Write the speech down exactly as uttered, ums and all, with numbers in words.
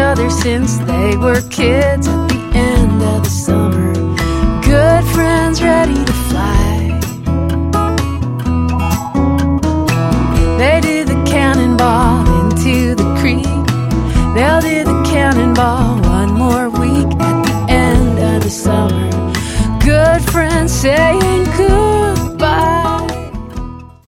other since they were kids at the end of the summer. Good friends ready to fly. They do the cannonball into the creek. They'll do the cannonball one more week at the end of the summer. Good friends say